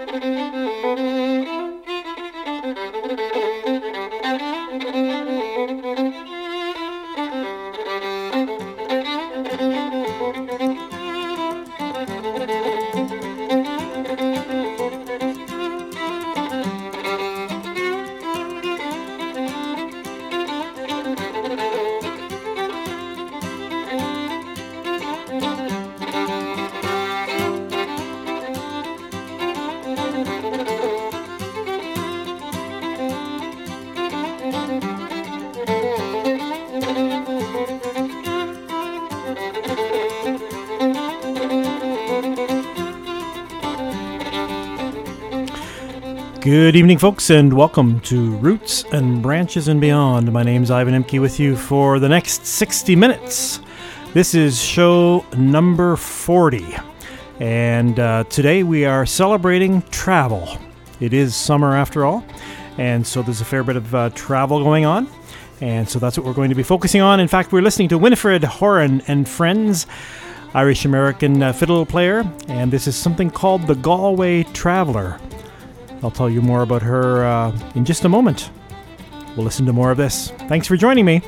Good evening, folks, and welcome to Roots and Branches and Beyond. My name's Ivan Emke with you for the next 60 minutes. This is show number 40, and today we are celebrating travel. It is summer after all, and so there's a fair bit of travel going on, and so that's what we're going to be focusing on. In fact, we're listening to Winifred Horan and Friends, Irish-American fiddle player, and this is something called the Galway Traveller. I'll tell you more about her in just a moment. We'll listen to more of this. Thanks for joining me.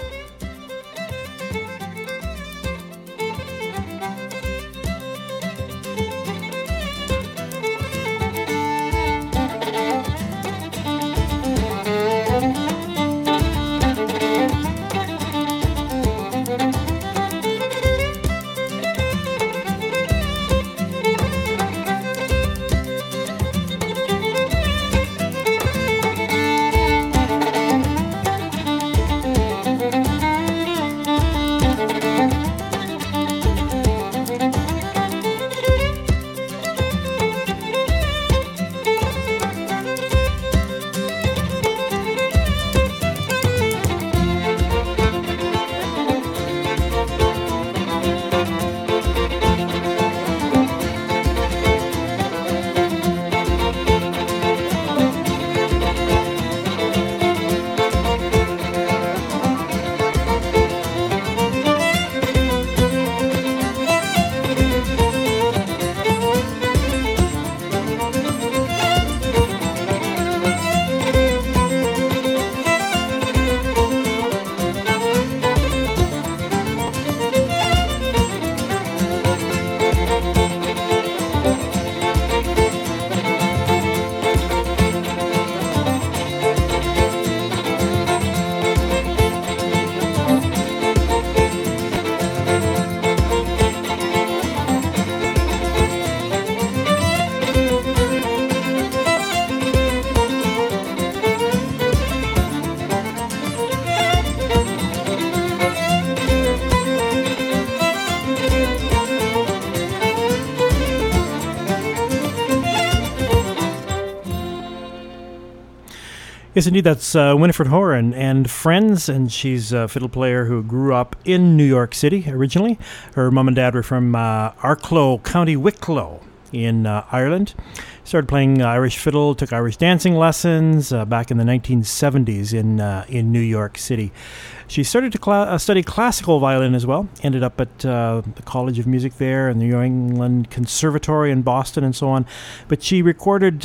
Yes, indeed, that's Winifred Horan and Friends, and she's a fiddle player who grew up in New York City originally. Her mom and dad were from Arklow, County Wicklow in Ireland. Started playing Irish fiddle, took Irish dancing lessons back in the 1970s in New York City. She started to study classical violin as well, ended up at the College of Music there and the New England Conservatory in Boston and so on. But she recorded,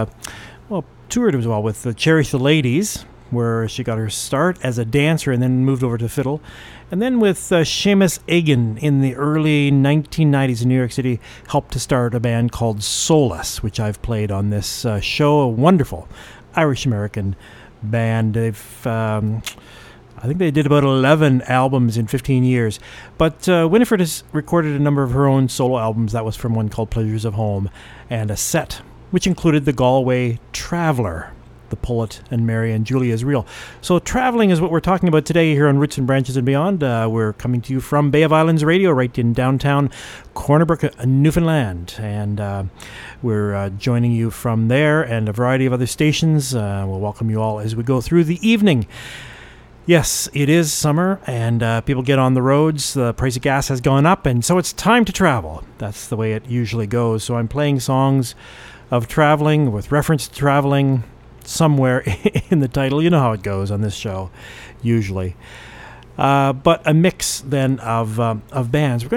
toured as well with Cherish the Ladies, where she got her start as a dancer and then moved over to fiddle. And then with Seamus Egan in the early 1990s in New York City, helped to start a band called Solace, which I've played on this show. A wonderful Irish-American band. They've, I think they did about 11 albums in 15 years. But Winifred has recorded a number of her own solo albums. That was from one called Pleasures of Home, and a set which included the Galway Traveller, the Poet and Mary and Julia is Real. So traveling is what we're talking about today here on Roots and Branches and Beyond. We're coming to you from Bay of Islands Radio right in downtown Corner Brook, Newfoundland. And we're joining you from there and a variety of other stations. We'll welcome you all as we go through the evening. Yes, it is summer, and people get on the roads. The price of gas has gone up, and so it's time to travel. That's the way it usually goes. So I'm playing songs of traveling with reference to traveling somewhere in the title. You know how it goes on this show, usually. But a mix then of bands. We're going to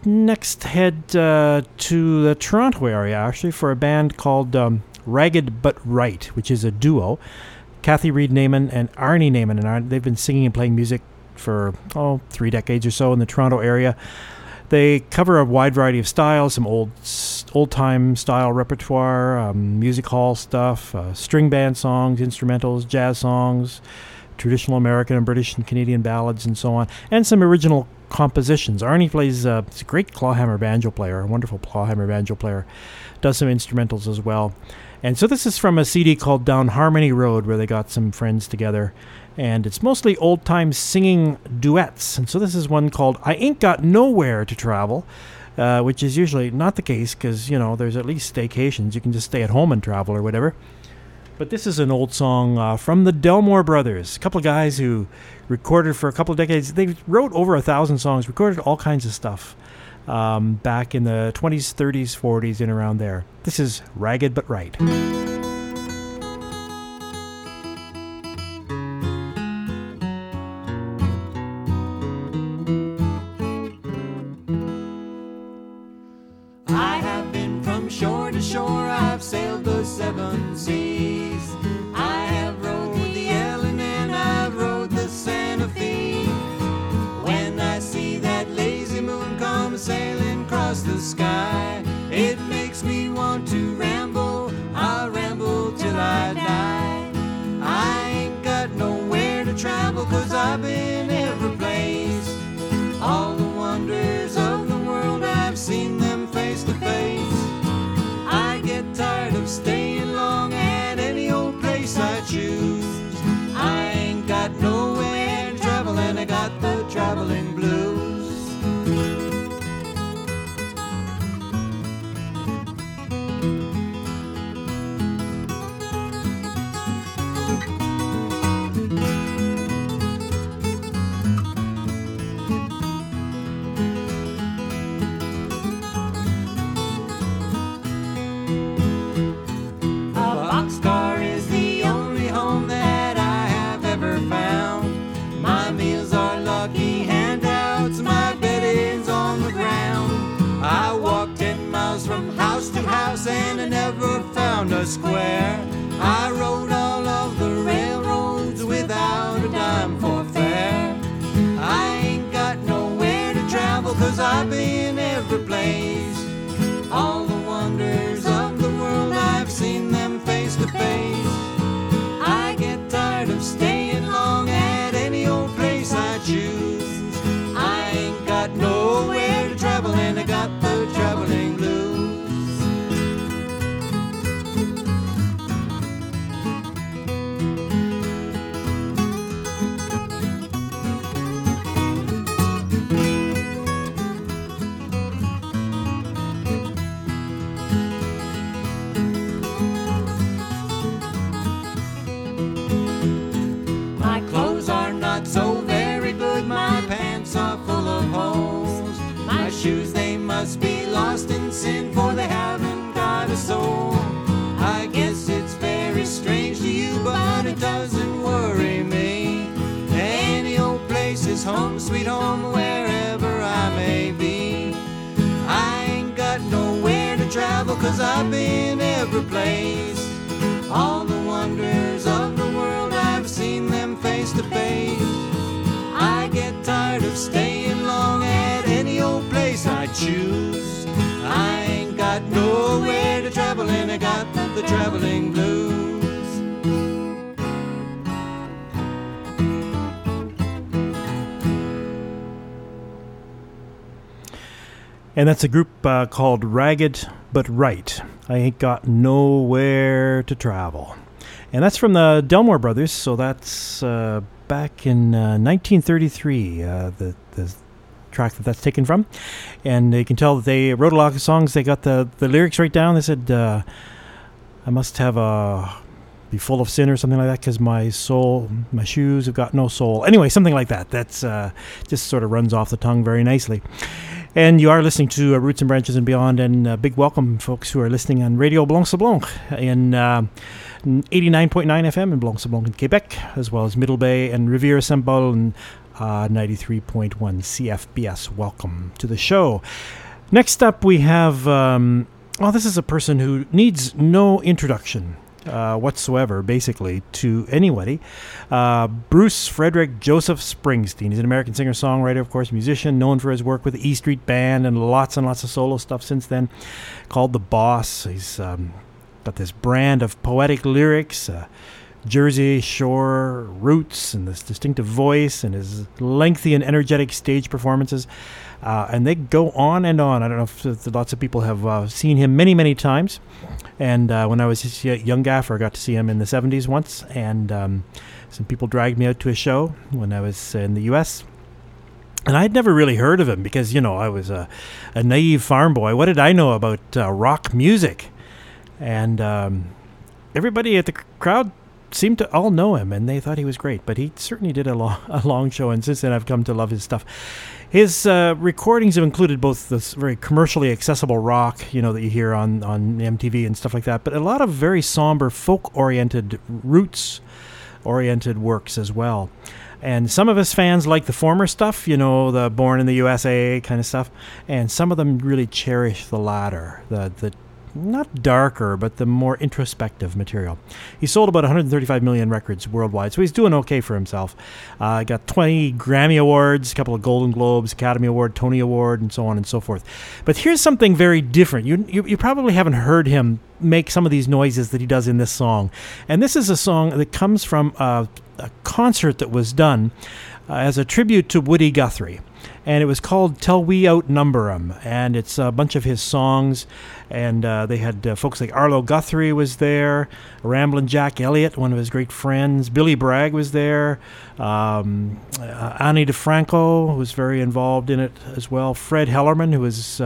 next head to the Toronto area, actually, for a band called Ragged But Right, which is a duo. Kathy Reed Naiman and Arnie Naiman. And they've been singing and playing music for 3 decades or so in the Toronto area. They cover a wide variety of styles, some old-time style repertoire, music hall stuff, string band songs, instrumentals, jazz songs, traditional American and British and Canadian ballads, and so on, and some original compositions. Arnie plays, he's a great clawhammer banjo player, a wonderful clawhammer banjo player, does some instrumentals as well. And so this is from a CD called Down Harmony Road, where they got some friends together, and it's mostly old-time singing duets. And so this is one called I Ain't Got Nowhere to Travel, which is usually not the case because, there's at least staycations. You can just stay at home and travel or whatever. But this is an old song from the Delmore Brothers, a couple of guys who recorded for a couple of decades. They wrote over 1,000 songs, recorded all kinds of stuff back in the 20s, 30s, 40s, and around there. This is Ragged But Right. I have been from shore to shore, I've sailed the 7 seas. I have rode the Ellen and I've rode the Santa Fe. When I see that lazy moon come sailing across the sky, it makes me want to ramble, I'll ramble till I die. I ain't got nowhere to travel 'cause I've been every place. All the wonders of the world, I've seen them face to face. I get tired of staying long at any old place I choose. I ain't got nowhere to travel and I got the traveling blues. And I never found a square. I rode all of the railroads without a dime for fare. I ain't got nowhere to travel 'cause I've been every place. All the wonders of the world, I've seen them face to face. I get tired of staying long at any old place I choose. I ain't got nowhere to travel and I got the traveling blues. Shoes, they must be lost in sin, for they haven't got a soul. I guess it's very strange to you, but it doesn't worry me. Any old place is home, sweet home, wherever I may be. I ain't got nowhere to travel 'cause I've been every place. All the wonders of the world, I've seen them face to face. I get tired of staying long at any old place I choose. I ain't got nowhere to travel and I got the traveling blues. And that's a group called Ragged But Right. I Ain't Got Nowhere to Travel. And that's from the Delmore Brothers, so that's back in 1933, the track that's taken from. And you can tell that they wrote a lot of songs. They got the lyrics right down. They said, I must have be full of sin or something like that because my shoes have got no soul. Anyway, something like that. That's just sort of runs off the tongue very nicely. And you are listening to Roots and Branches and Beyond, and big welcome, folks who are listening on Radio Blanc-Sablon in 89.9 FM in Blanc-Sablon in Quebec, as well as Middle Bay and Rivière-Saint-Paul and 93.1 CFBS. Welcome to the show. Next up, we have, this is a person who needs no introduction whatsoever, basically, to anybody. Bruce Frederick Joseph Springsteen. He's an American singer-songwriter, of course, musician, known for his work with the E Street Band and lots of solo stuff since then, called The Boss. He's got this brand of poetic lyrics, Jersey Shore roots, and this distinctive voice, and his lengthy and energetic stage performances. And they go on and on. I don't know if lots of people have seen him many times. And when I was a young gaffer, I got to see him in the 70s once. And some people dragged me out to a show when I was in the U.S. And I'd never really heard of him because, I was a naive farm boy. What did I know about rock music? And everybody at the crowd seemed to all know him, and they thought he was great. But he certainly did a long show, and since then I've come to love his stuff. His recordings have included both this very commercially accessible rock, that you hear on MTV and stuff like that, but a lot of very somber, folk-oriented, roots-oriented works as well. And some of his fans like the former stuff, the Born in the USA kind of stuff, and some of them really cherish the latter, the not darker, but the more introspective material. He sold about 135 million records worldwide, so he's doing okay for himself. Got 20 Grammy Awards, a couple of Golden Globes, Academy Award, Tony Award, and so on and so forth. But here's something very different. You probably haven't heard him make some of these noises that he does in this song. And this is a song that comes from a concert that was done as a tribute to Woody Guthrie. And it was called Till We Outnumber 'Em, and it's a bunch of his songs, and they had folks like Arlo Guthrie was there, Ramblin' Jack Elliott, one of his great friends, Billy Bragg was there, Ani DeFranco was very involved in it as well, Fred Hellerman, who was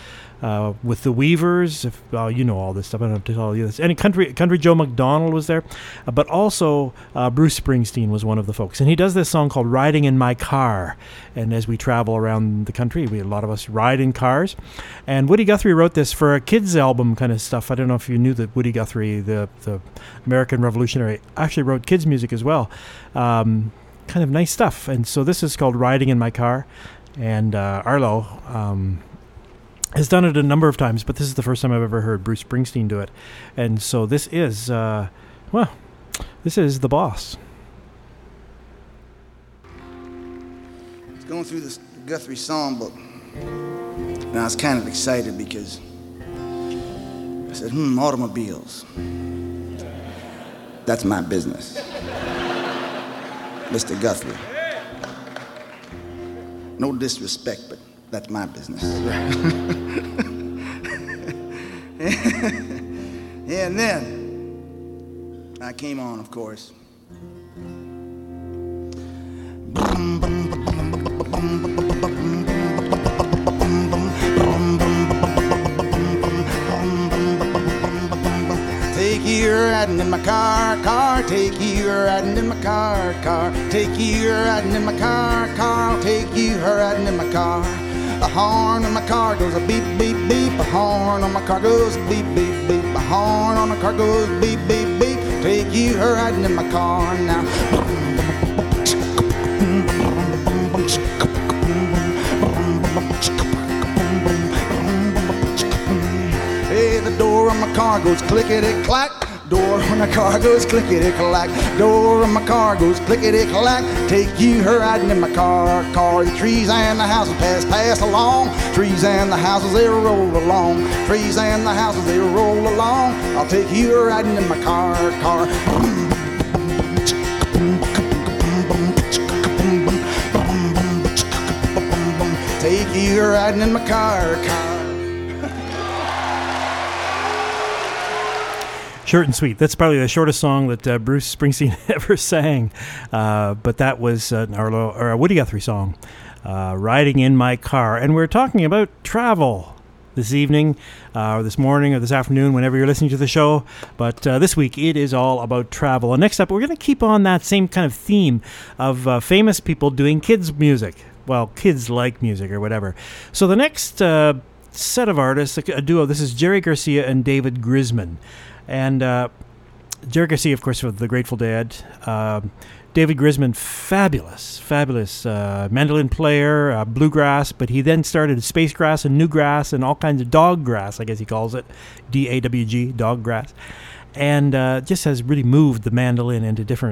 with the Weavers, if you know all this stuff, I don't have to tell you this. And Country Joe McDonald was there, but also Bruce Springsteen was one of the folks. And he does this song called Riding in My Car. And as we travel around the country, a lot of us ride in cars. And Woody Guthrie wrote this for a kids album kind of stuff. I don't know if you knew that Woody Guthrie, the American revolutionary, actually wrote kids music as well. Kind of nice stuff. And so this is called Riding in My Car. And Arlo has done it a number of times, but this is the first time I've ever heard Bruce Springsteen do it. And so this is, this is The Boss. I was going through this Guthrie songbook, and I was kind of excited because I said, automobiles. That's my business. Mr. Guthrie. No disrespect, but that's my business. And then I came on, of course. Take you riding in my car, take you riding in my car, take you riding in my car, take you riding in my car. A horn on my car goes a beep, beep, beep. A horn on my car goes beep, beep, beep. A horn on my car goes beep, beep, beep. Take you riding in my car now. Hey, the door on my car goes clickety-clack. Door on my car goes clickety-clack. Door on my car goes clickety-clack. Take you riding in my car. The trees and the houses pass along. Trees and the houses, they roll along. Trees and the houses, they roll along. I'll take you riding in my car. Take you riding in my car. Short and sweet. That's probably the shortest song that Bruce Springsteen ever sang. But that was a Woody Guthrie song, Riding in My Car. And we're talking about travel this evening, or this morning, or this afternoon, whenever you're listening to the show. But this week, it is all about travel. And next up, we're going to keep on that same kind of theme of famous people doing kids' music. well, kids like music or whatever. So the next set of artists, a duo, this is Jerry Garcia and David Grisman. And Jerry Garcia, of course, of the Grateful Dead. David Grisman, fabulous mandolin player, bluegrass, but he then started space grass and newgrass and all kinds of dog grass, I guess he calls it, DAWG, dog grass, and just has really moved the mandolin into different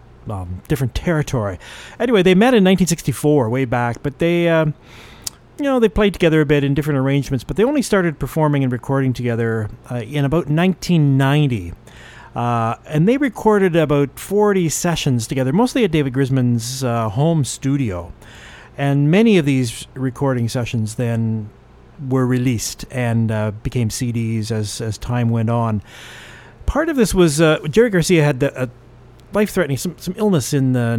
territory. Anyway, they met in 1964, way back, but they, they played together a bit in different arrangements, but they only started performing and recording together in about 1990. And they recorded about 40 sessions together, mostly at David Grisman's home studio. And many of these recording sessions then were released and became CDs as time went on. Part of this was Jerry Garcia had a life-threatening, some illness in the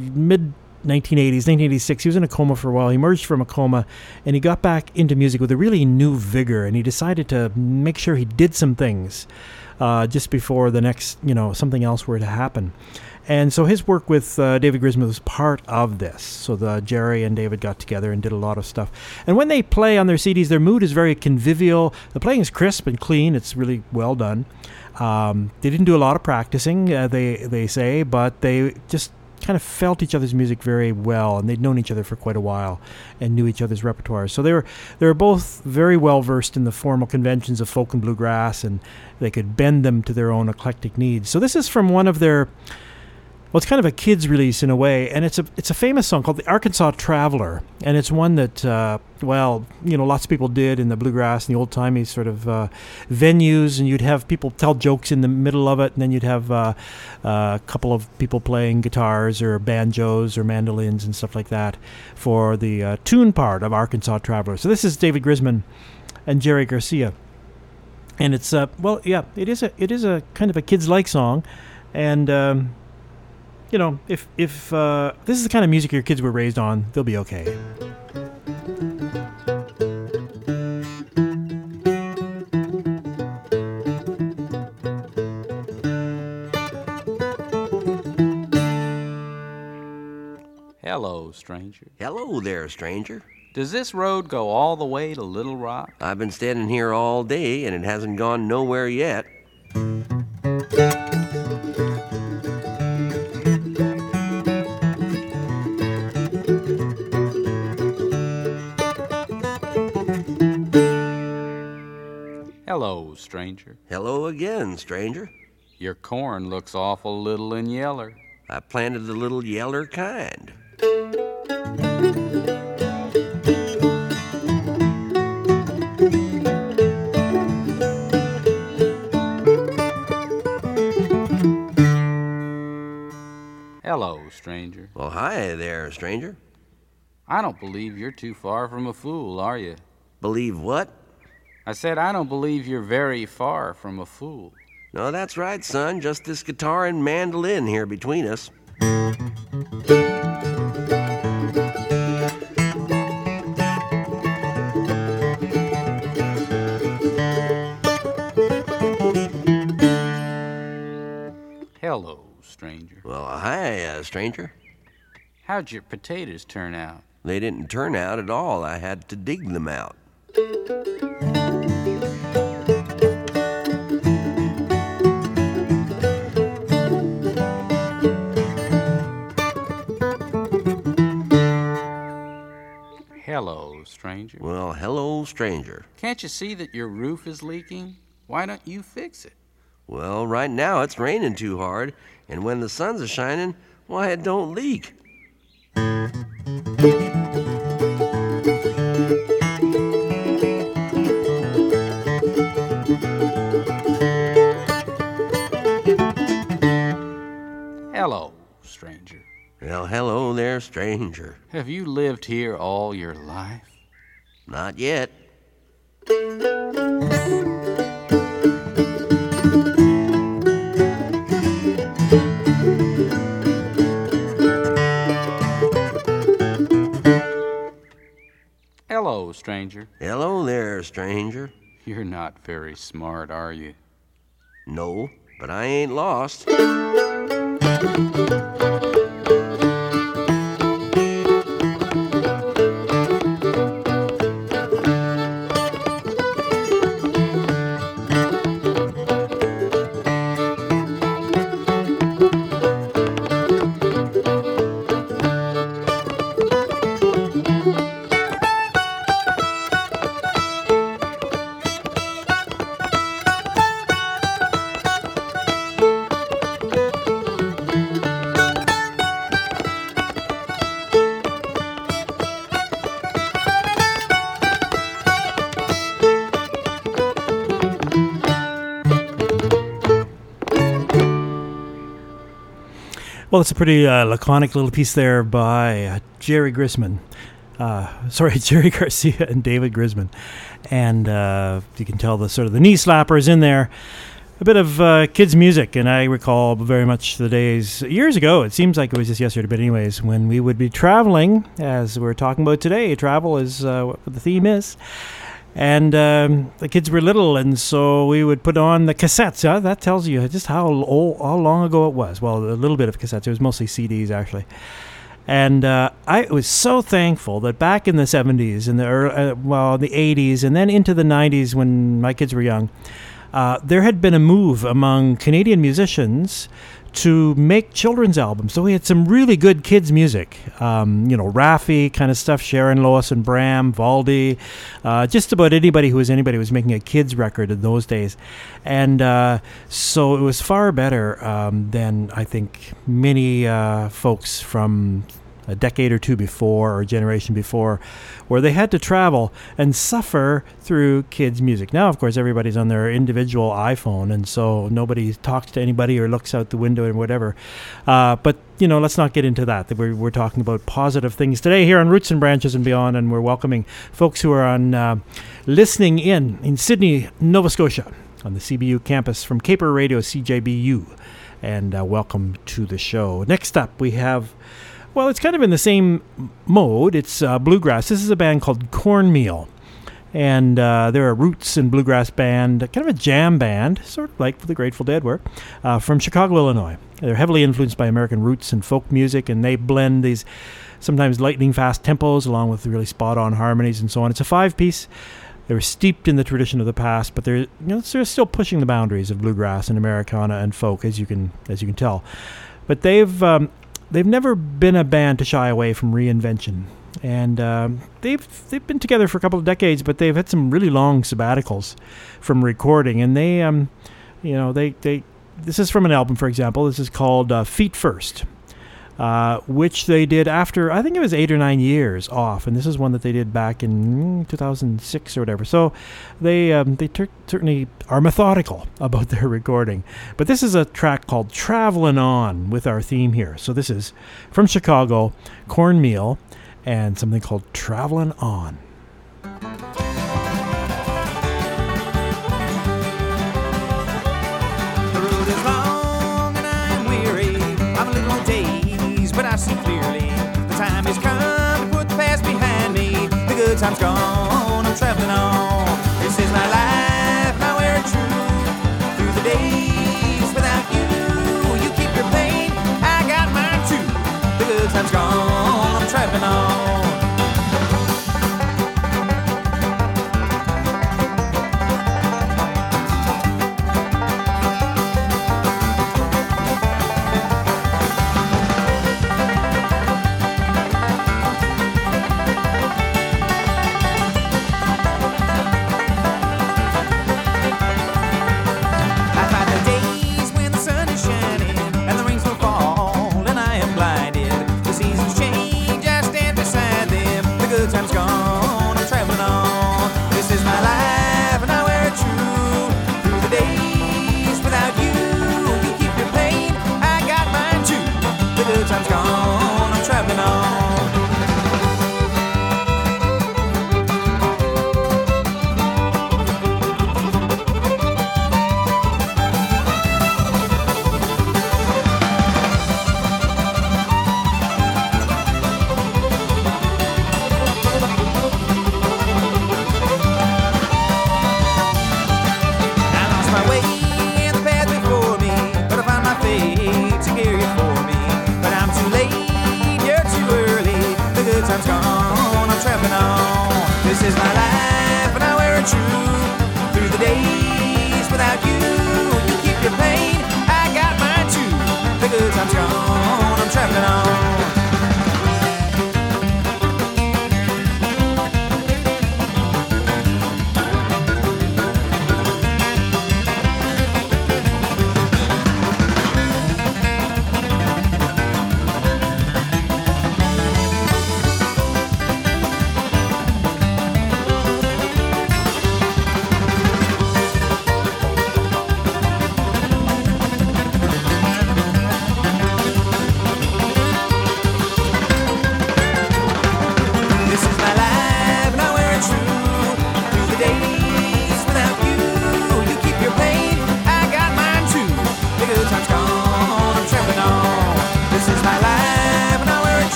mid-1980s, 1986. He was in a coma for a while. He emerged from a coma, and he got back into music with a really new vigor, and he decided to make sure he did some things just before the next, something else were to happen. And so his work with David Grisman was part of this. So Jerry and David got together and did a lot of stuff. And when they play on their CDs, their mood is very convivial. The playing is crisp and clean. It's really well done. They didn't do a lot of practicing, they say, but they just kind of felt each other's music very well, and they'd known each other for quite a while and knew each other's repertoires. So they were both very well versed in the formal conventions of folk and bluegrass, and they could bend them to their own eclectic needs. So this is from one of their, well, it's kind of a kid's release in a way, and it's a famous song called the Arkansas Traveler, and it's one that lots of people did in the bluegrass and the old-timey sort of venues, and you'd have people tell jokes in the middle of it, and then you'd have a couple of people playing guitars or banjos or mandolins and stuff like that for the tune part of Arkansas Traveler. So this is David Grisman and Jerry Garcia, and it's it is a kind of a kids-like song, and if this is the kind of music your kids were raised on, they'll be okay. Hello, stranger. Hello there, stranger. Does this road go all the way to Little Rock? I've been standing here all day, and it hasn't gone nowhere yet. Hello, stranger. Hello again, stranger. Your corn looks awful little and yeller. I planted the little yeller kind. Hello, stranger. Well, hi there, stranger. I don't believe you're too far from a fool, are you? Believe what? I said I don't believe you're very far from a fool. No, that's right, son. Just this guitar and mandolin here between us. Hello, stranger. Well, hi, stranger. How'd your potatoes turn out? They didn't turn out at all. I had to dig them out. Hello, stranger. Well, hello, stranger. Can't you see that your roof is leaking? Why don't you fix it? Well, right now it's raining too hard, and when the sun's a shining, why, it don't leak. Hello, stranger. Well, hello there, stranger. Have you lived here all your life? Not yet. Hello, stranger. Hello there, stranger. You're not very smart, are you? No, but I ain't lost. Well, it's a pretty laconic little piece there by Jerry Grisman. Jerry Garcia and David Grisman. And you can tell the sort of the knee slappers in there. A bit of kids' music, and I recall very much the days, years ago, it seems like it was just yesterday, but anyways, when we would be traveling, as we're talking about today. Travel is what the theme is. And the kids were little, and so we would put on the cassettes. That tells you just how long ago it was. Well, a little bit of cassettes. It was mostly CDs, actually. And I was so thankful that back in the 70s, and the 80s, and then into the 90s when my kids were young, there had been a move among Canadian musicians to make children's albums. So we had some really good kids' music. Raffi kind of stuff, Sharon, Lois, and Bram, Valdy, just about anybody who was making a kids' record in those days. And so it was far better than I think many folks from a decade or two before, or a generation before, where they had to travel and suffer through kids' music. Now, of course, everybody's on their individual iPhone, and so nobody talks to anybody or looks out the window and whatever. But, let's not get into that. We're talking about positive things today here on Roots and Branches and Beyond, and we're welcoming folks who are on listening in Sydney, Nova Scotia, on the CBU campus from Caper Radio, CJBU. And welcome to the show. Next up, we have... Well, it's kind of in the same mode. It's bluegrass. This is a band called Cornmeal. And they're a roots and bluegrass band, kind of a jam band, sort of like the Grateful Dead were, from Chicago, Illinois. They're heavily influenced by American roots and folk music, and they blend these sometimes lightning-fast tempos along with really spot-on harmonies and so on. It's a 5-piece. They're steeped in the tradition of the past, but they're still pushing the boundaries of bluegrass and Americana and folk, as you can tell. But they've never been a band to shy away from reinvention, and they've been together for a couple of decades, but they've had some really long sabbaticals from recording, and this is from an album, for example. This is called Feet First, which they did after, I think it was 8 or 9 years off, and this is one that they did back in 2006 or whatever. So they certainly are methodical about their recording. But this is a track called Travelin' On with our theme here. So this is from Chicago, Cornmeal, and something called Travelin' On. The road is long and I'm weary. I'm a little on days, but I see clearly. The time has come to put the past behind me. The good time's gone, I'm traveling on. This is my life, I wear it true. Through the days without you, you keep your pain, I got mine too. The good time's gone, I'm traveling on.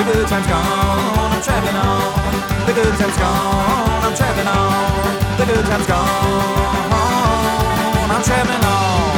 good time's gone, I'm traveling on. The good time's gone, I'm traveling on. The good time's gone, I'm traveling on.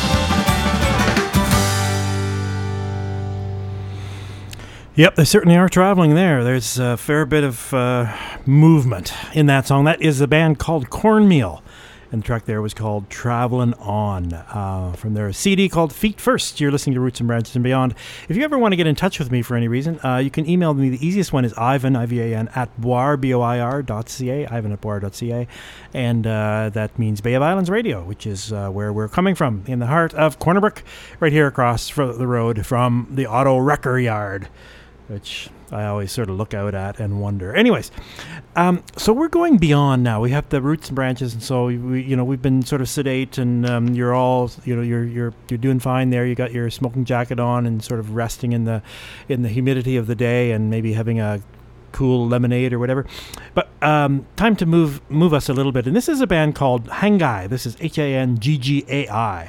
Yep, they certainly are traveling there. There's a fair bit of movement in that song. That is a band called Cornmeal, and the track there was called Travelin' On, from their CD called Feet First. You're listening to Roots and Branches and Beyond. If you ever want to get in touch with me for any reason, you can email me. The easiest one is Ivan, I-V-A-N, at boir, B-O-I-R.ca, Ivan at boir.ca, and that means Bay of Islands Radio, which is where we're coming from, in the heart of Cornerbrook, right here across the road from the Auto Wrecker Yard, which I always sort of look out at and wonder. Anyways, so we're going beyond now. We have the Roots and Branches, and so we've been sort of sedate, and you're all, you're doing fine there. You got your smoking jacket on and sort of resting in the humidity of the day, and maybe having a cool lemonade or whatever. But time to move us a little bit. And this is a band called Hangai. This is Hanggai,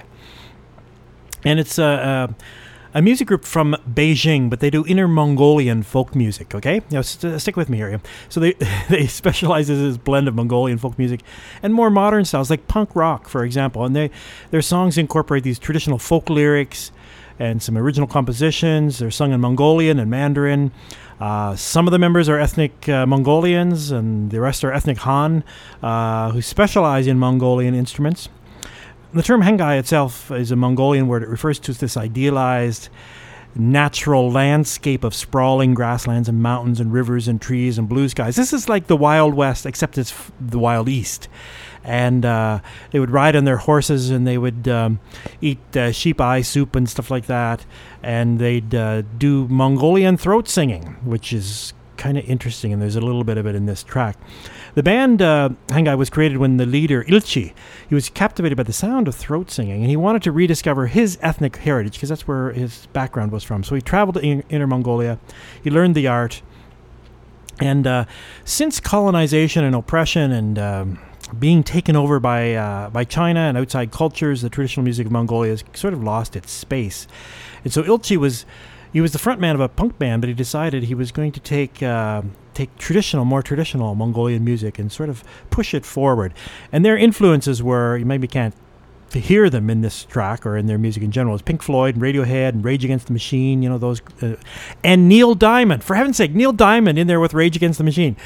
and it's a music group from Beijing, but they do Inner Mongolian folk music, okay? Now, stick with me here. So they specialize in this blend of Mongolian folk music and more modern styles, like punk rock, for example. And their songs incorporate these traditional folk lyrics and some original compositions. They're sung in Mongolian and Mandarin. Some of the members are ethnic Mongolians, and the rest are ethnic Han, who specialize in Mongolian instruments. The term Hangai itself is a Mongolian word. It refers to this idealized natural landscape of sprawling grasslands and mountains and rivers and trees and blue skies. This is like the Wild West, except it's the Wild East. And they would ride on their horses, and they would eat sheep eye soup and stuff like that. And they'd do Mongolian throat singing, which is kind of interesting, and there's a little bit of it in this track. The band Hangai was created when the leader Ilchi, he was captivated by the sound of throat singing, and he wanted to rediscover his ethnic heritage because that's where his background was from. So he traveled to Inner Mongolia, he learned the art, and since colonization and oppression and being taken over by China and outside cultures, the traditional music of Mongolia has sort of lost its space. And so Ilchi was the front man of a punk band, but he decided he was going to take more traditional Mongolian music and sort of push it forward. And their influences were, you maybe can't hear them in this track or in their music in general, is Pink Floyd and Radiohead and Rage Against the Machine, those, and Neil Diamond. For heaven's sake, Neil Diamond in there with Rage Against the Machine.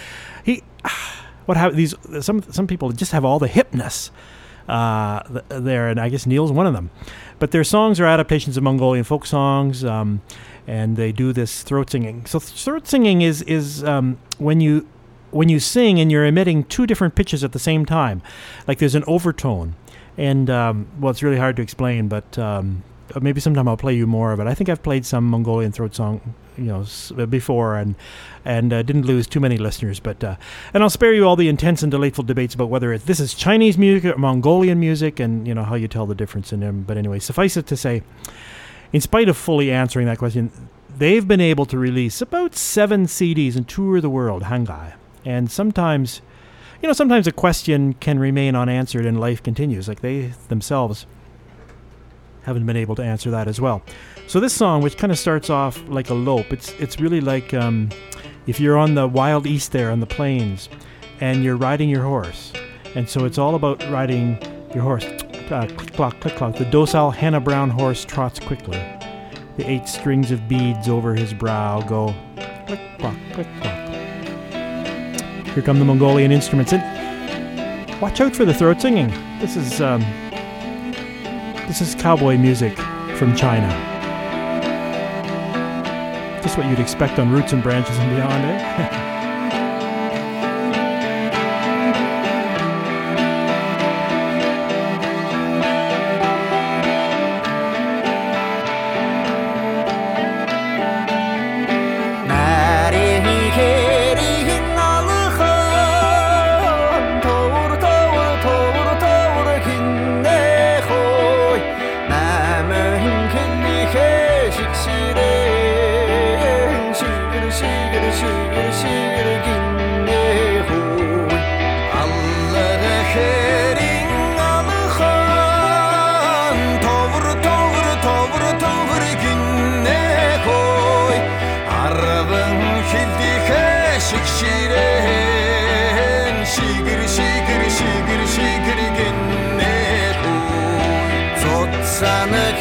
Some people just have all the hipness there, and I guess Neil's one of them. But their songs are adaptations of Mongolian folk songs, and they do this throat singing. So throat singing is when you sing and you're emitting two different pitches at the same time. Like there's an overtone. And, it's really hard to explain, but maybe sometime I'll play you more of it. I think I've played some Mongolian throat song, before, and didn't lose too many listeners. But and I'll spare you all the intense and delightful debates about whether this is Chinese music or Mongolian music, and how you tell the difference in them. But anyway, suffice it to say, in spite of fully answering that question, they've been able to release about 7 CDs and tour the world, Hangai. And sometimes a question can remain unanswered and life continues. Like they themselves haven't been able to answer that as well. So this song, which kind of starts off like a lope, it's really like if you're on the Wild East there on the plains and you're riding your horse. And so it's all about riding your horse. Click, clock, click, clock. The docile henna brown horse trots quickly. The 8 strings of beads over his brow go click, clock, click, clock. Here come the Mongolian instruments. And watch out for the throat singing. This is cowboy music from China. Just what you'd expect on Roots and Branches and Beyond, eh? She 씩씩이래 시그리시그리시그리시그리겠네 솟아나게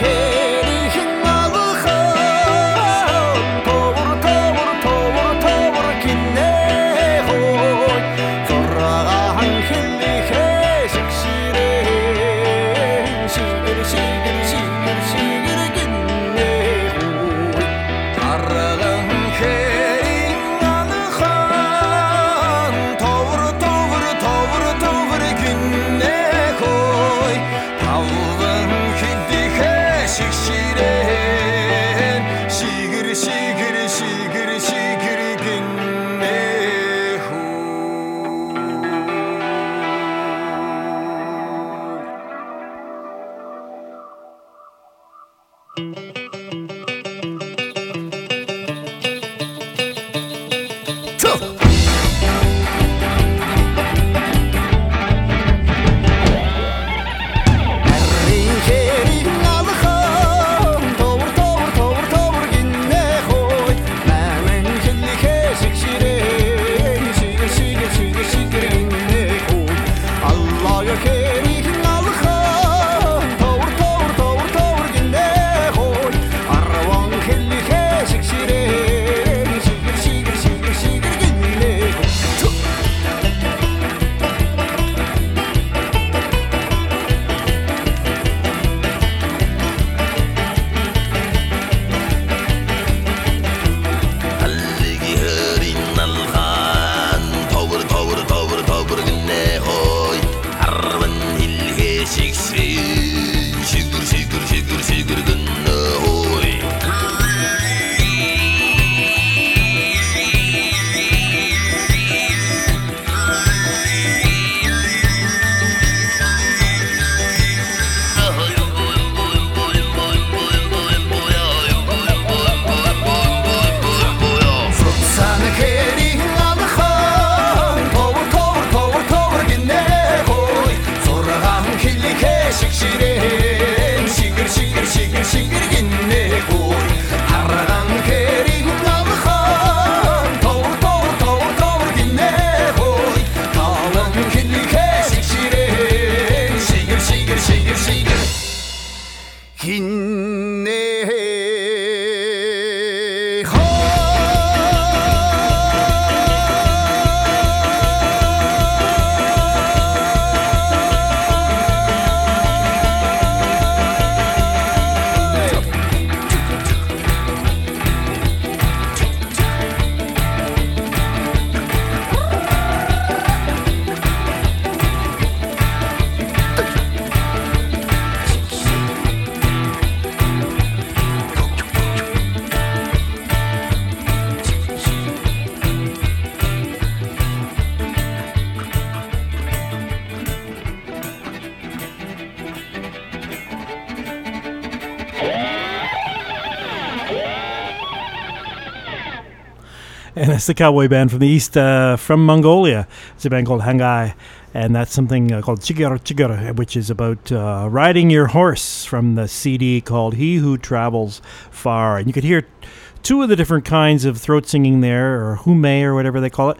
And it's the cowboy band from the east, from Mongolia. It's a band called Hangai, and that's something called Chigar Chigar, which is about riding your horse, from the CD called He Who Travels Far. And you could hear two of the different kinds of throat singing there, or hume, or whatever they call it.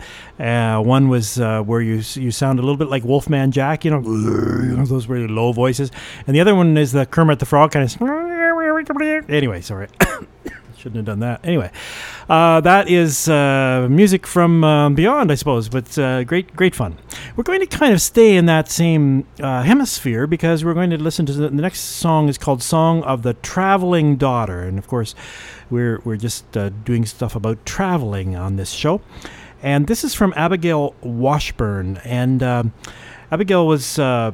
One was where you sound a little bit like Wolfman Jack, you know, those really low voices. And the other one is the Kermit the Frog kind of... Anyway, sorry. Shouldn't have done that. Anyway, that is music from beyond, I suppose, but great fun. We're going to kind of stay in that same hemisphere, because we're going to listen to the next song is called Song of the Traveling Daughter. And, of course, we're just doing stuff about traveling on this show. And this is from Abigail Washburn. And Abigail was she's a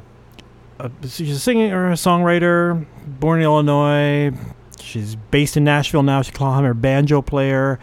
singer, a songwriter, born in Illinois. She's based in Nashville now. She's a Clawhammer banjo player.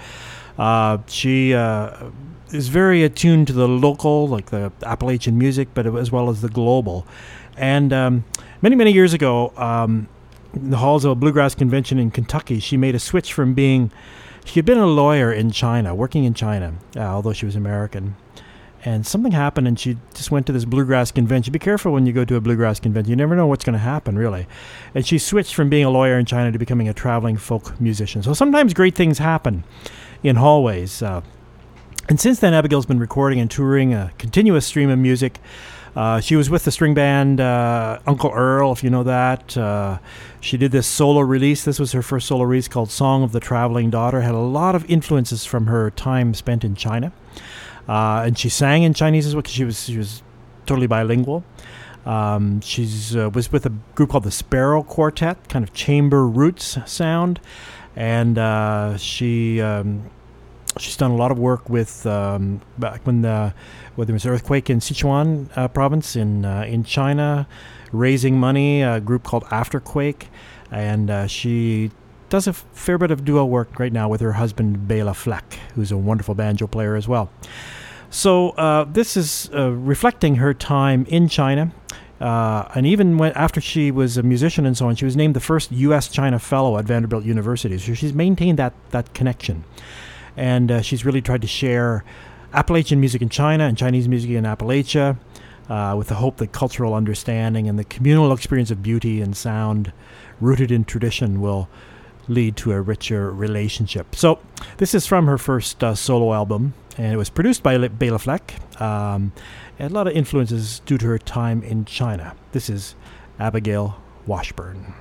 She is very attuned to the local, like the Appalachian music, but as well as the global. And many years ago, in the halls of a bluegrass convention in Kentucky, she made a switch from being... She had been a lawyer in China, working in China, although she was American. And something happened, and she just went to this bluegrass convention. Be careful when you go to a bluegrass convention. You never know what's going to happen, really. And she switched from being a lawyer in China to becoming a traveling folk musician. So sometimes great things happen in hallways. And since then, Abigail's been recording and touring a continuous stream of music. She was with the string band Uncle Earl, if you know that. She did this solo release. This was her first solo release called Song of the Traveling Daughter. Had a lot of influences from her time spent in China. And she sang in Chinese as well because she was totally bilingual. She's was with a group called the Sparrow Quartet, kind of chamber roots sound. And she's done a lot of work with back when there was an earthquake in Sichuan province in China, raising money, a group called Afterquake, and she does a fair bit of duo work right now with her husband Bela Fleck, who's a wonderful banjo player as well. So this is reflecting her time in China. And even after she was a musician and so on, she was named the first U.S.-China Fellow at Vanderbilt University. So she's maintained that connection. And she's really tried to share Appalachian music in China and Chinese music in Appalachia with the hope that cultural understanding and the communal experience of beauty and sound rooted in tradition will lead to a richer relationship. So this is from her first solo album, and it was produced by Bela Fleck. And a lot of influences due to her time in China. This is Abigail Washburn.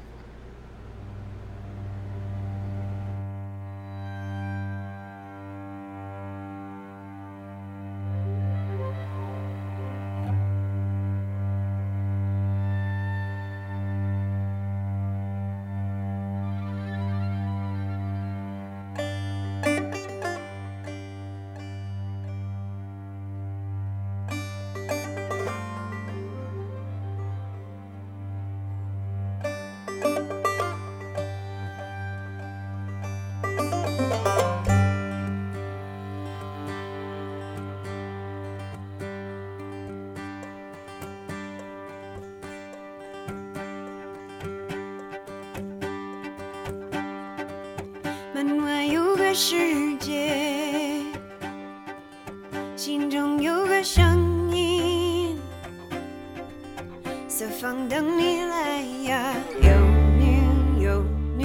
世界，心中有个声音，四方等你来呀，有你有你。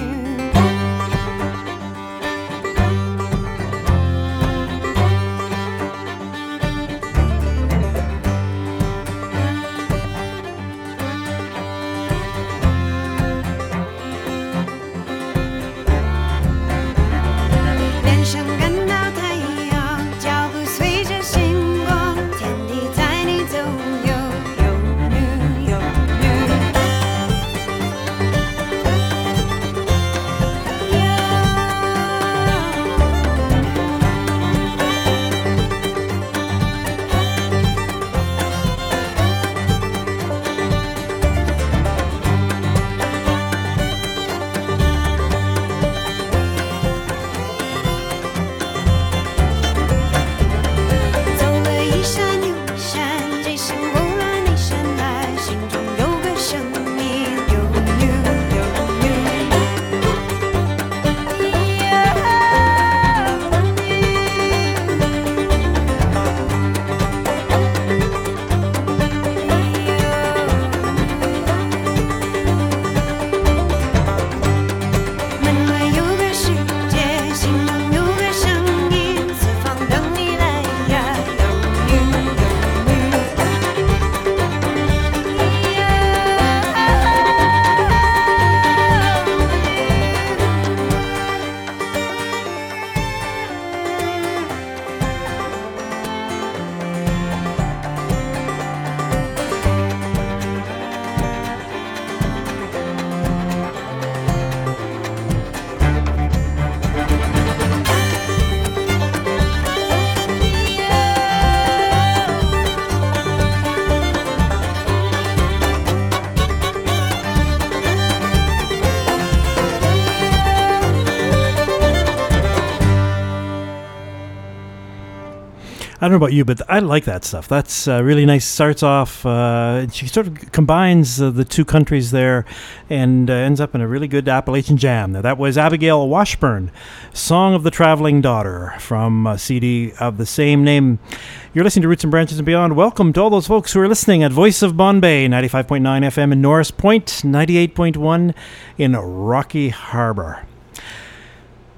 I don't know about you, but I like that stuff. That's really nice. Starts off, she sort of combines the two countries there and ends up in a really good Appalachian jam. Now, that was Abigail Washburn, Song of the Traveling Daughter, from a CD of the same name. You're listening to Roots and Branches and Beyond. Welcome to all those folks who are listening at Voice of Bombay, 95.9 FM in Norris Point, 98.1 in Rocky Harbor.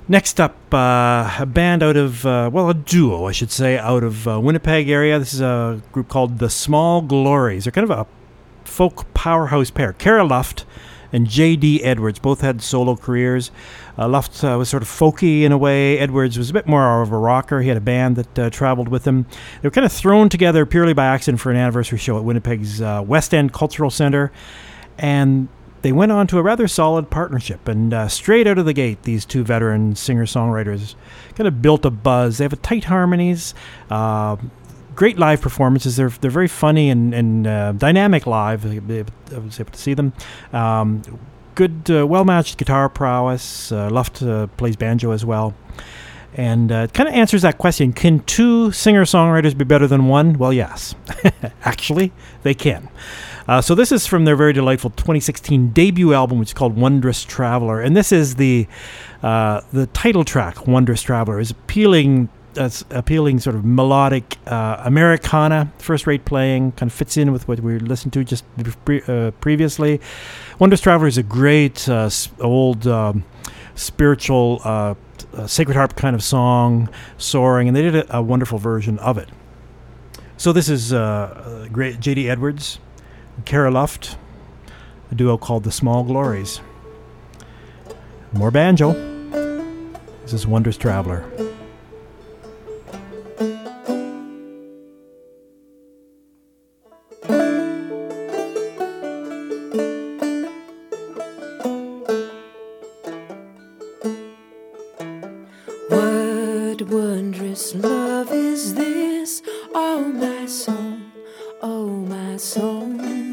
Next up, a band out of, a duo, I should say, out of Winnipeg area. This is a group called The Small Glories. They're kind of a folk powerhouse pair. Cara Luft and J.D. Edwards both had solo careers. Luft was sort of folky in a way. Edwards was a bit more of a rocker. He had a band that traveled with him. They were kind of thrown together purely by accident for an anniversary show at Winnipeg's West End Cultural Centre. And they went on to a rather solid partnership, and straight out of the gate, these two veteran singer-songwriters kind of built a buzz. They have tight harmonies, great live performances. They're very funny and dynamic live. I was able to see them. Good, well-matched guitar prowess. Luft plays banjo as well. And it kind of answers that question, can two singer-songwriters be better than one? Well, yes. Actually, they can. So this is from their very delightful 2016 debut album, which is called Wondrous Traveler. And this is the title track, Wondrous Traveler, is appealing sort of melodic Americana, first-rate playing, kind of fits in with what we listened to just previously. Wondrous Traveler is a great old spiritual Sacred Harp kind of song, soaring, and they did a wonderful version of it. So this is great J.D. Edwards, Cara Luft, a duo called The Small Glories. More banjo. This is Wondrous Traveler. What wondrous love is this, oh my soul, oh my soul.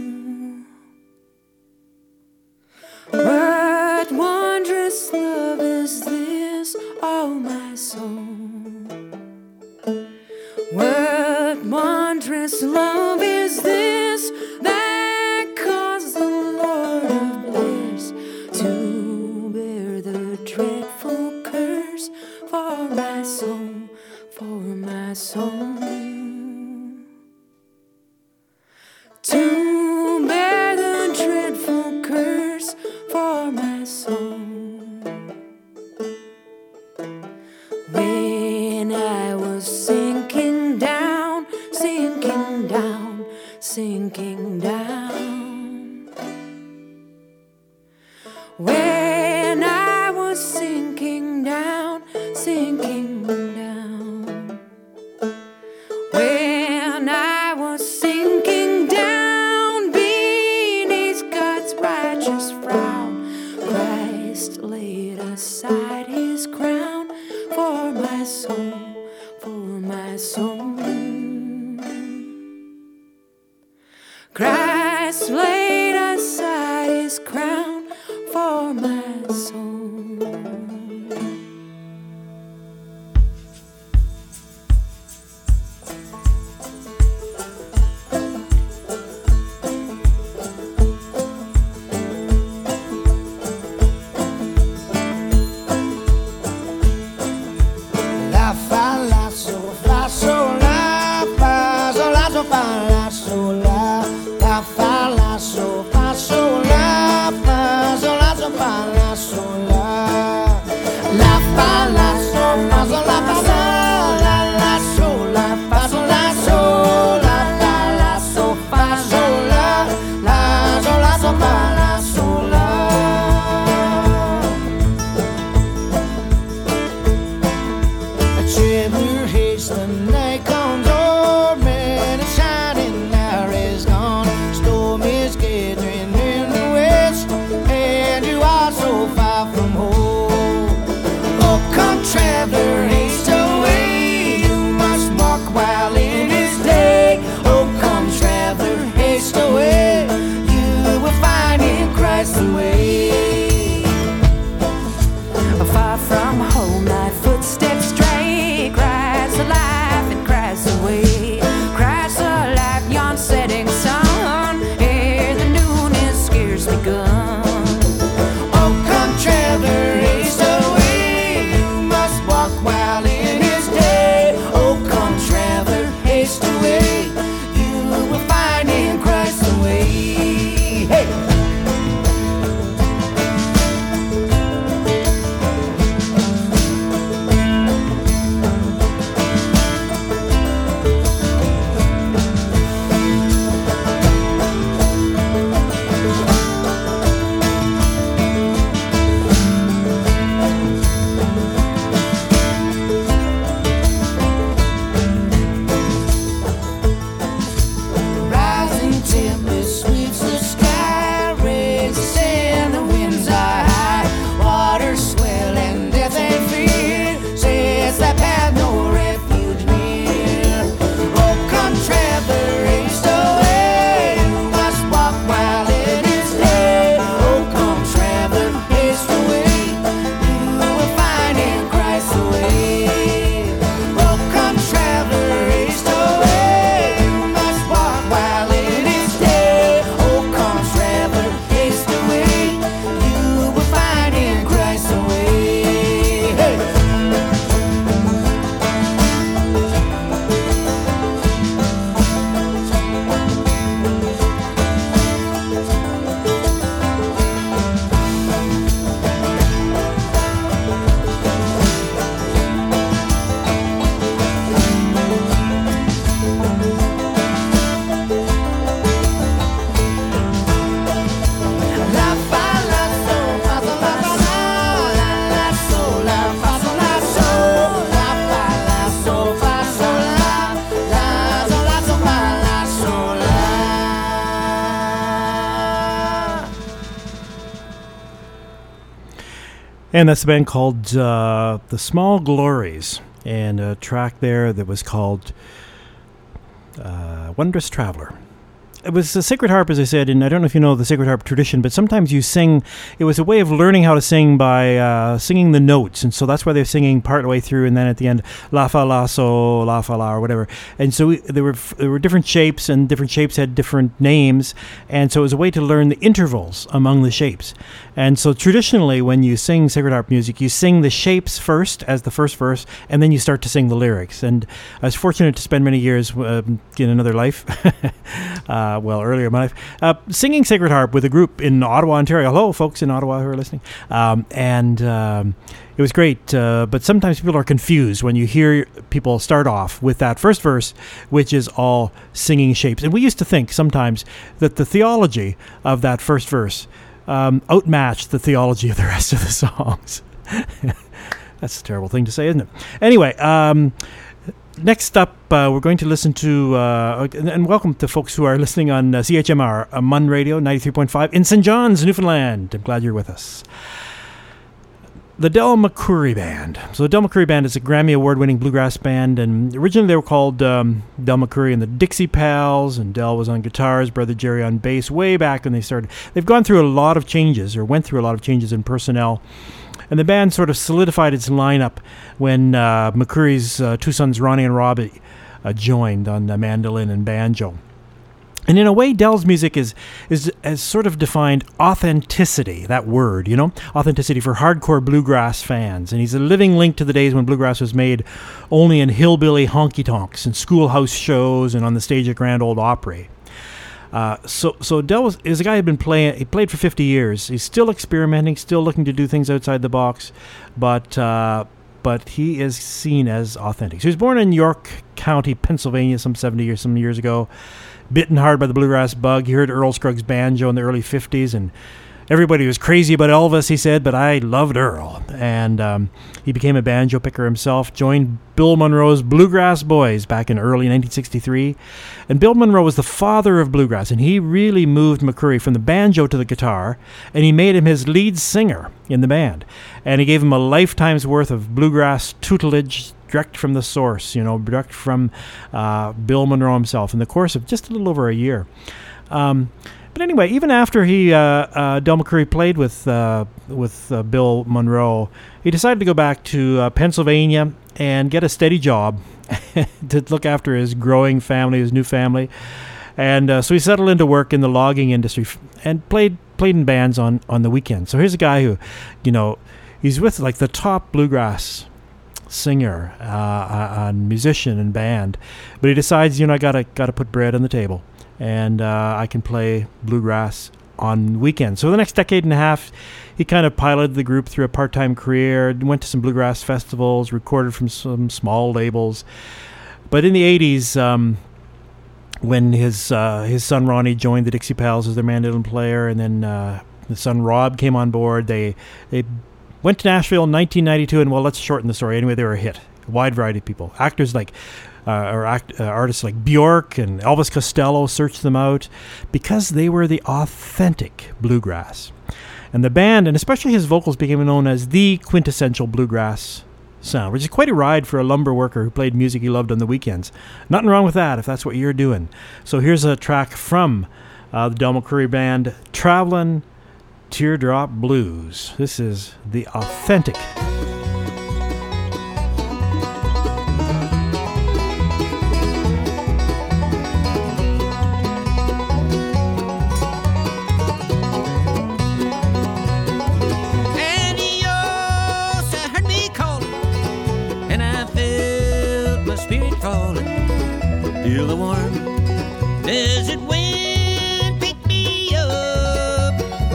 What wondrous love is this, oh my soul. What wondrous love is this that caused the Lord of bliss to bear the dreadful curse for my soul, for my soul. To bear the dreadful curse for my soul. When I was sinking down, sinking down, sinking down. When I was sinking down, sinking down. When I was sinking down beneath God's righteous frown, Christ laid aside his crown for my soul, for my soul. Christ laid aside his crown for my soul. La fa la sol fa sol la fa sol la sol fa la sol la fa la sol fa sol la fa sol la sol fa la sol la fa la sol fa sol la fa sol la sol la fa sol la sol la sol fa sol la sol la sol fa la sol la. Trevor hates the night comes old man is shining, hour is gone, storm is gathering in the west, and you are so far from home. Oh, come traveler, haste away, you must walk while it is day. Oh, come traveler, haste away, you will find in Christ the way. Far from home, thy footsteps stray. Christ alive and Christ away. Christ alive, yon setting sun. Ere the noon is scarce begun. Oh, come traveler, haste away, you must walk while it is day. Oh, come traveler, haste away, you will find in Christ the way. Hey! And that's the band called The Small Glories, and a track there that was called Wondrous Traveler. It was a Sacred Harp, as I said, and I don't know if you know the Sacred Harp tradition, but sometimes you sing. It was a way of learning how to sing by singing the notes, and so that's why they're singing part of the way through, and then at the end, la fa la so la fa la or whatever. And so there were different shapes, and different shapes had different names, and so it was a way to learn the intervals among the shapes. And so traditionally, when you sing Sacred Harp music, you sing the shapes first as the first verse, and then you start to sing the lyrics. And I was fortunate to spend many years in another life. Earlier in my life, singing Sacred Harp with a group in Ottawa, Ontario. Hello, folks in Ottawa who are listening. It was great, but sometimes people are confused when you hear people start off with that first verse, which is all singing shapes. And we used to think sometimes that the theology of that first verse outmatched the theology of the rest of the songs. That's a terrible thing to say, isn't it? Anyway, next up, we're going to listen to, and welcome to folks who are listening on CHMR, Mun Radio, 93.5 in St. John's, Newfoundland. I'm glad you're with us. The Del McCoury Band. So the Del McCoury Band is a Grammy Award-winning bluegrass band, and originally they were called Del McCoury and the Dixie Pals, and Del was on guitars, Brother Jerry on bass, way back when they started. They've gone through a lot of changes, or went through a lot of changes in personnel. And the band sort of solidified its lineup when McCoury's two sons, Ronnie and Robbie, joined on the mandolin and banjo. And in a way, Del's music is sort of defined authenticity, that word, authenticity for hardcore bluegrass fans. And he's a living link to the days when bluegrass was made only in hillbilly honky-tonks and schoolhouse shows and on the stage at Grand Ole Opry. So Del is a guy who'd been playing. He played for 50 years. He's still experimenting, still looking to do things outside the box, but he is seen as authentic. So he was born in York County, Pennsylvania, some years ago. Bitten hard by the bluegrass bug. He heard Earl Scruggs banjo in the early 50s, and everybody was crazy about Elvis, he said, but I loved Earl. And he became a banjo picker himself, joined Bill Monroe's Bluegrass Boys back in early 1963. And Bill Monroe was the father of bluegrass, and he really moved McCoury from the banjo to the guitar, and he made him his lead singer in the band. And he gave him a lifetime's worth of bluegrass tutelage direct from the source, direct from Bill Monroe himself in the course of just a little over a year. But anyway, even after Del McCoury played with Bill Monroe, he decided to go back to Pennsylvania and get a steady job to look after his growing family, his new family. And so he settled into work in the logging industry and played in bands on the weekends. So here's a guy who, he's with like the top bluegrass singer, musician and band, but he decides, I gotta put bread on the table. And I can play bluegrass on weekends. So the next decade and a half, he kind of piloted the group through a part-time career, went to some bluegrass festivals, recorded from some small labels. But in the 80s, when his son Ronnie joined the Dixie Pals as their mandolin player, and then his son Rob came on board, they went to Nashville in 1992, and let's shorten the story. Anyway, they were a hit. A wide variety of people. Actors like artists like Bjork and Elvis Costello searched them out because they were the authentic bluegrass. And the band, and especially his vocals, became known as the quintessential bluegrass sound, which is quite a ride for a lumber worker who played music he loved on the weekends. Nothing wrong with that if that's what you're doing. So here's a track from the Del McCoury Band, Travelin' Teardrop Blues. This is the authentic feel the warm desert wind pick me up.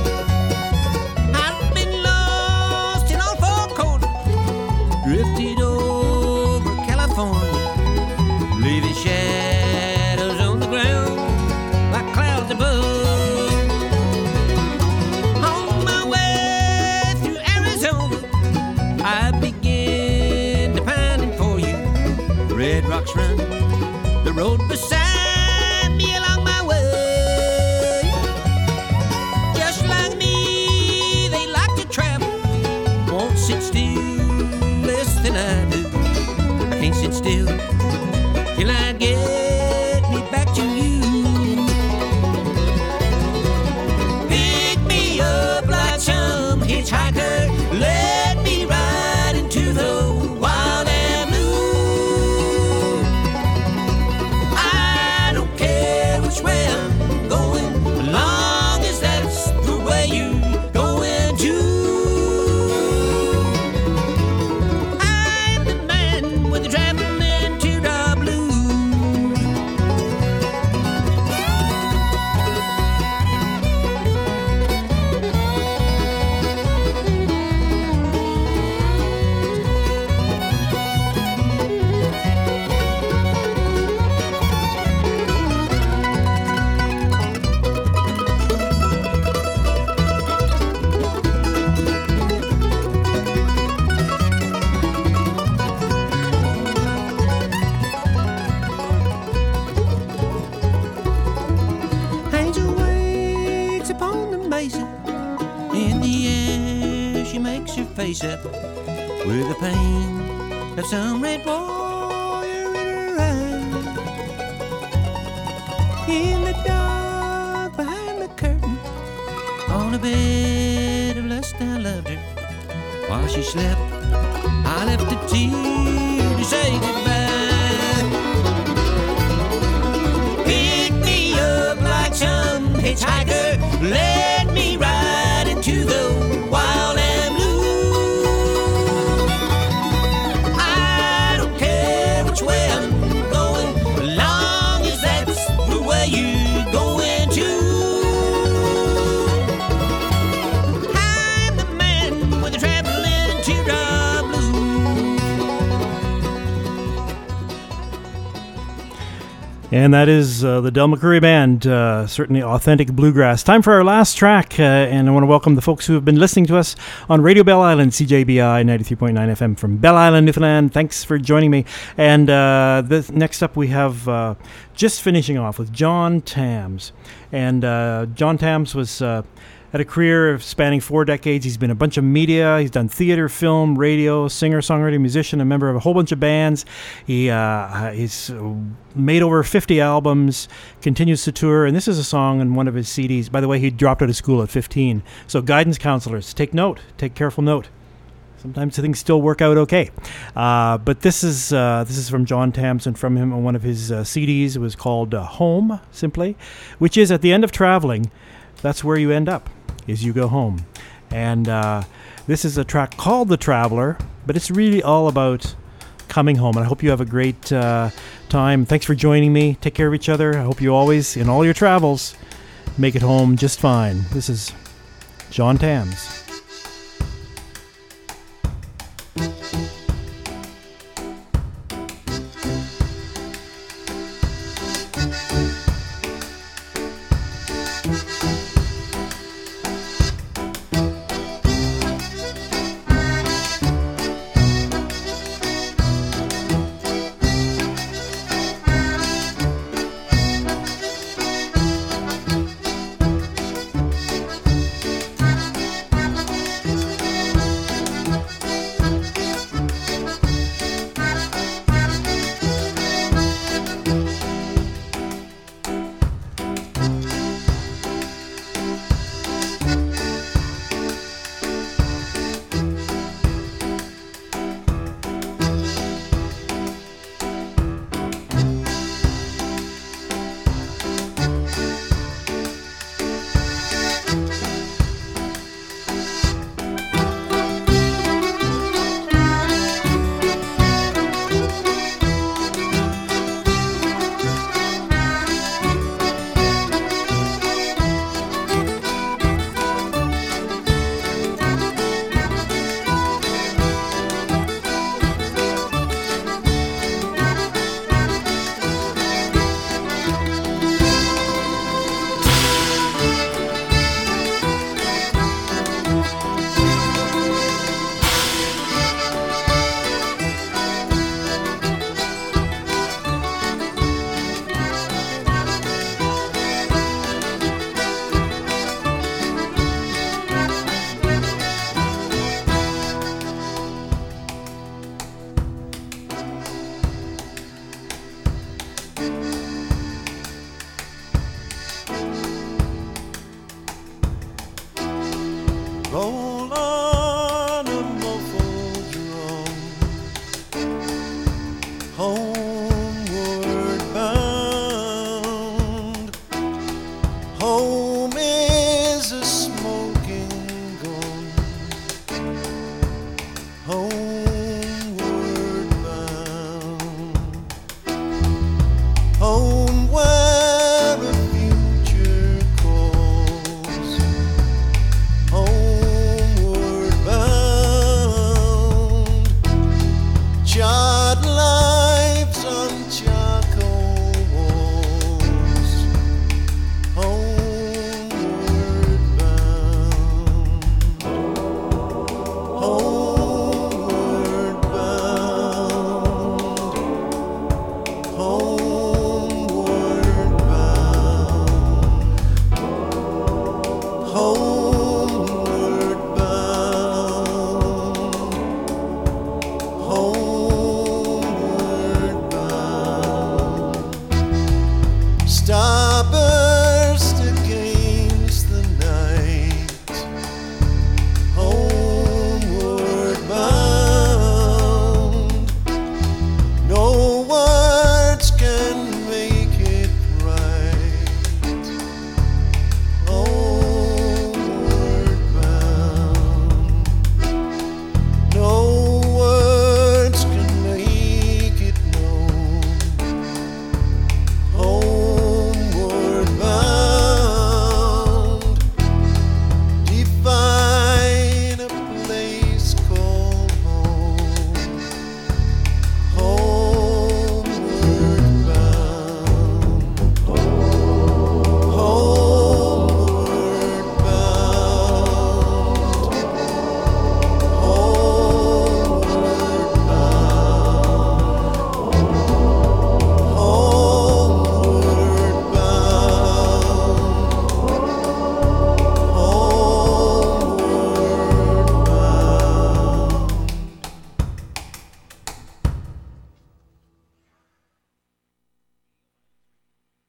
I've been lost in all four corners, drifted over California, leaving shadows on the ground like clouds above. On my way through Arizona, I begin to pining for you. Red rocks run the road beside me along my way. Just like me, they like to travel, won't to face up with the pain of some red warrior in her eyes. In the dark behind the curtain, on a bed of lust, I loved her. While she slept, I left a tear to say goodbye. Pick me up like some hitchhiker, let me ride into the wild and blue. I don't care which way I'm going, as long as that's the way you're going to. I'm the man with the traveling teardrop blue. And that is the Del McCoury Band, certainly authentic bluegrass. Time for our last track, and I want to welcome the folks who have been listening to us on Radio Bell Island, CJBI 93.9 FM from Bell Island, Newfoundland. Thanks for joining me. And next up we have just finishing off with John Tams. And John Tams was... had a career spanning 4 decades. He's been in a bunch of media. He's done theater, film, radio, singer, songwriter, musician, a member of a whole bunch of bands. He's made over 50 albums, continues to tour, and this is a song in one of his CDs. By the way, he dropped out of school at 15. So guidance counselors, take note, take careful note. Sometimes things still work out okay. But this is from John Tams, and from him on one of his CDs. It was called Home, simply, which is at the end of traveling, that's where you end up, is you go home. And this is a track called The Traveler, but it's really all about coming home. And I hope you have a great time. Thanks for joining me. Take care of each other. I hope you always, in all your travels, make it home just fine. This is John Tams. stubborn.